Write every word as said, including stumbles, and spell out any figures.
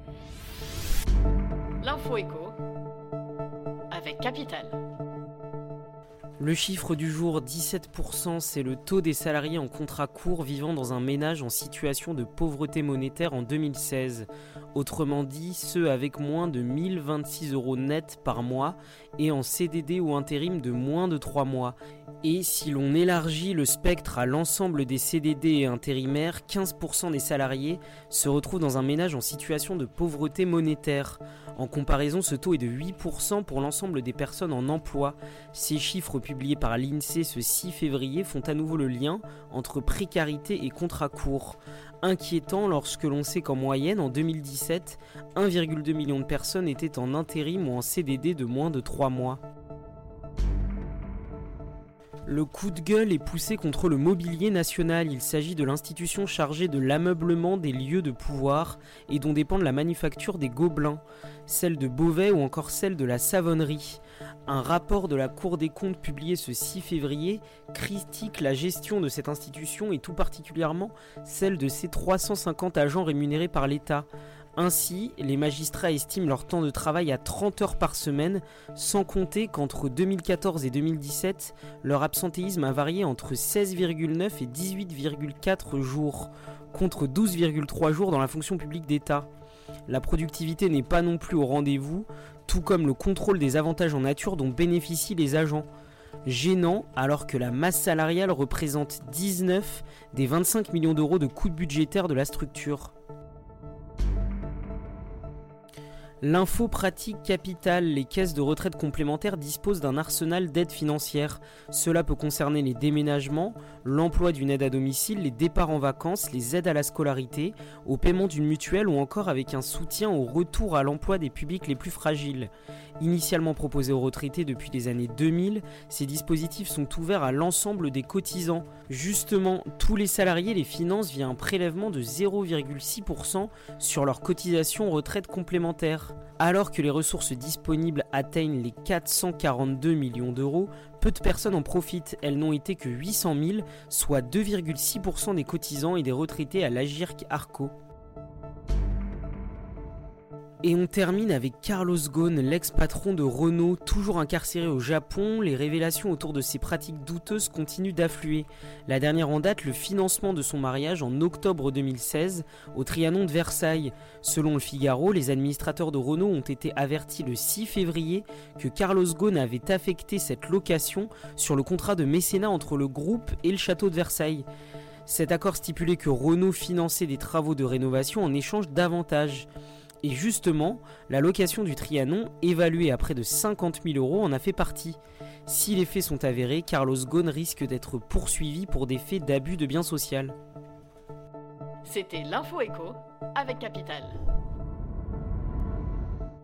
L'info éco avec Capital. Le chiffre du jour, dix-sept pour cent, c'est le taux des salariés en contrat court vivant dans un ménage en situation de pauvreté monétaire en deux mille seize. Autrement dit, ceux avec moins de mille vingt-six euros net par mois et en C D D ou intérim de moins de trois mois. Et si l'on élargit le spectre à l'ensemble des C D D et intérimaires, quinze pour cent des salariés se retrouvent dans un ménage en situation de pauvreté monétaire. En comparaison, ce taux est de huit pour cent pour l'ensemble des personnes en emploi. Ces chiffres publiés par l'INSEE ce six février font à nouveau le lien entre précarité et contrat court. Inquiétant lorsque l'on sait qu'en moyenne, en deux mille dix-sept, un virgule deux million de personnes étaient en intérim ou en C D D de moins de trois mois. Le coup de gueule est poussé contre le mobilier national. Il s'agit de l'institution chargée de l'ameublement des lieux de pouvoir et dont dépendent la manufacture des Gobelins, celle de Beauvais ou encore celle de la Savonnerie. Un rapport de la Cour des comptes publié ce six février critique la gestion de cette institution et tout particulièrement celle de ses trois cent cinquante agents rémunérés par l'État. Ainsi, les magistrats estiment leur temps de travail à trente heures par semaine, sans compter qu'entre deux mille quatorze et deux mille dix-sept, leur absentéisme a varié entre seize virgule neuf et dix-huit virgule quatre jours, contre douze virgule trois jours dans la fonction publique d'État. La productivité n'est pas non plus au rendez-vous, tout comme le contrôle des avantages en nature dont bénéficient les agents. Gênant alors que la masse salariale représente dix-neuf des vingt-cinq millions d'euros de coûts budgétaires de la structure. L'info pratique Capital, les caisses de retraite complémentaires disposent d'un arsenal d'aides financières. Cela peut concerner les déménagements, l'emploi d'une aide à domicile, les départs en vacances, les aides à la scolarité, au paiement d'une mutuelle ou encore avec un soutien au retour à l'emploi des publics les plus fragiles. Initialement proposés aux retraités depuis les années deux mille, ces dispositifs sont ouverts à l'ensemble des cotisants. Justement, tous les salariés les financent via un prélèvement de zéro virgule six pour cent sur leur cotisation retraite complémentaire. Alors que les ressources disponibles atteignent les quatre cent quarante-deux millions d'euros, peu de personnes en profitent. Elles n'ont été que huit cent mille, soit deux virgule six pour cent des cotisants et des retraités à l'Agirc Arco. Et on termine avec Carlos Ghosn, l'ex-patron de Renault, toujours incarcéré au Japon. Les révélations autour de ses pratiques douteuses continuent d'affluer. La dernière en date, le financement de son mariage en octobre deux mille seize au Trianon de Versailles. Selon le Figaro, les administrateurs de Renault ont été avertis le six février que Carlos Ghosn avait affecté cette location sur le contrat de mécénat entre le groupe et le château de Versailles. Cet accord stipulait que Renault finançait des travaux de rénovation en échange d'avantages. Et justement, la location du Trianon, évaluée à près de cinquante mille euros, en a fait partie. Si les faits sont avérés, Carlos Ghosn risque d'être poursuivi pour des faits d'abus de biens social. C'était l'info éco avec Capital.